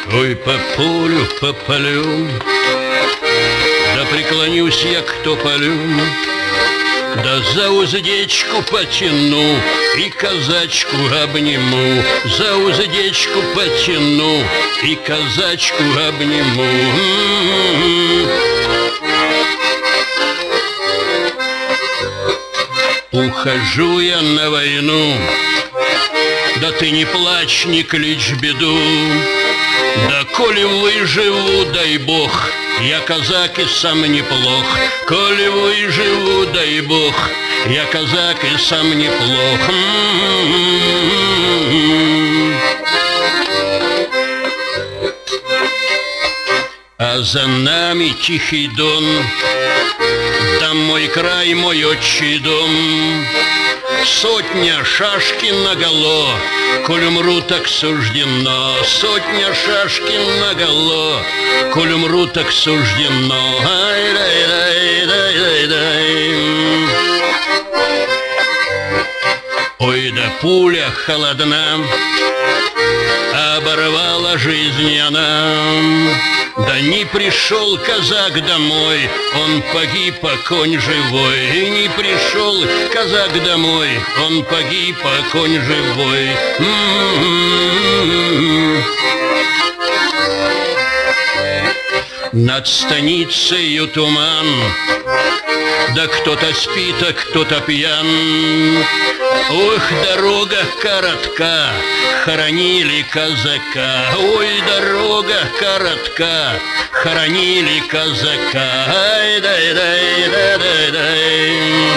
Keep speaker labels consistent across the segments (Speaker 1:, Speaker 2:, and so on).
Speaker 1: Ой, по полю, по полю, да преклонюсь я к тополю, да за уздечку потяну и казачку обниму, за уздечку потяну и казачку обниму. Ухожу я на войну, да ты не плачь, не кличь беду. Да коли выживу, дай Бог, я казак и сам неплох. Коли выживу, дай Бог, я казак и сам неплох. А за нами тихий дон, да мой край, мой отчий дом. Сотня шашки наголо, коль умру, так суждено. Сотня шашки наголо, коль умру, так суждено. Ай-дай-дай-дай-дай-дай. Ой, да пуля холодна, оборвала жизнь она. Да не пришел казак домой, он погиб, а конь живой. И не пришел казак домой, он погиб, а конь живой. Над станицею туман, да кто-то спит, а кто-то пьян. Ох, дорога коротка, хоронили казака. Ой, дорога коротка, хоронили казака. Ай-дай-дай-дай-дай-дай.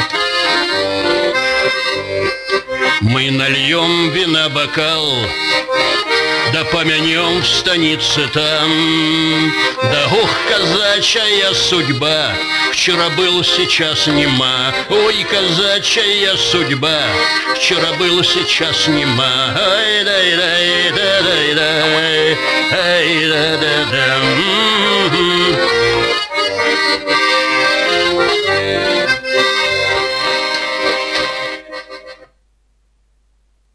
Speaker 1: Мы нальем вина бокал, да помянем в станице там. Да ох, казачья судьба, вчера был, сейчас нема. Ой, казачья судьба, вчера был, сейчас нема. Ай-дай-дай-дай-дай-дай, ай-да-да-дам.